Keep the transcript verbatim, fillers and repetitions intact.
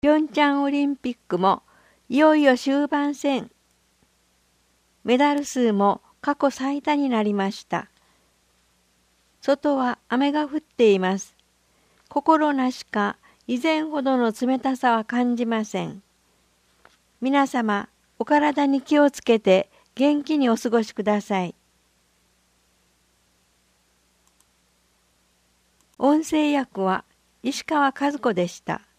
ピョンチャンオリンピックもいよいよ終盤戦。メダル数も過去最多になりました。外は雨が降っています。心なしか以前ほどの冷たさは感じません。皆様、お体に気をつけて元気にお過ごしください。音声訳は石川和子でした。